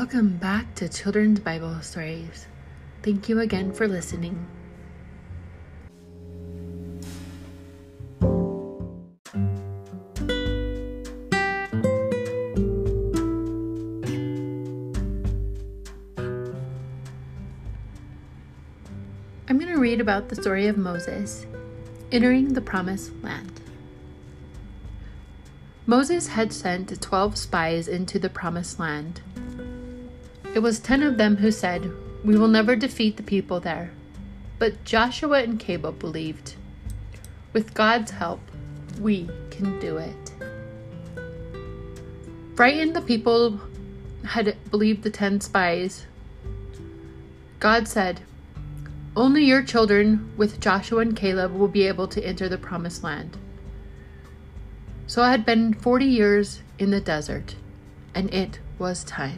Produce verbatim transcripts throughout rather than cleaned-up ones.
Welcome back to Children's Bible Stories. Thank you again for listening. I'm going to read about the story of Moses entering the Promised Land. Moses had sent twelve spies into the Promised Land. It was ten of them who said, "We will never defeat the people there." But Joshua and Caleb believed, "With God's help, we can do it." Frightened, the people had believed the ten spies. God said, "Only your children with Joshua and Caleb will be able to enter the Promised Land." So it had been forty years in the desert, and it was time.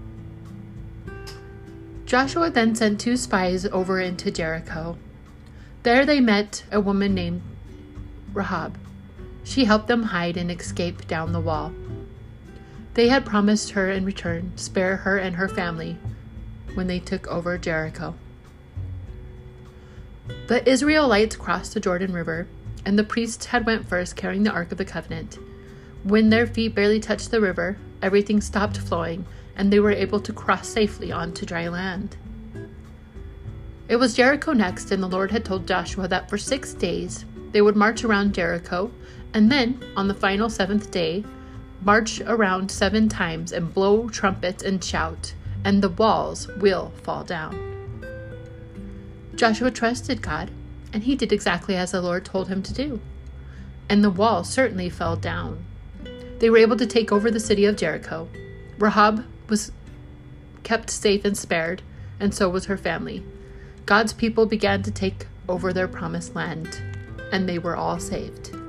Joshua then sent two spies over into Jericho. There they met a woman named Rahab. She helped them hide and escape down the wall. They had promised her in return spare her and her family when they took over Jericho. The Israelites crossed the Jordan River, and the priests had went first carrying the Ark of the Covenant. When their feet barely touched the river, everything stopped flowing, and they were able to cross safely onto dry land. It was Jericho next, and the Lord had told Joshua that for six days they would march around Jericho, and then, on the final seventh day, march around seven times and blow trumpets and shout, and the walls will fall down. Joshua trusted God, and he did exactly as the Lord told him to do. And the wall certainly fell down. They were able to take over the city of Jericho. Rahab was kept safe and spared, and so was her family. God's people began to take over their promised land, and they were all saved.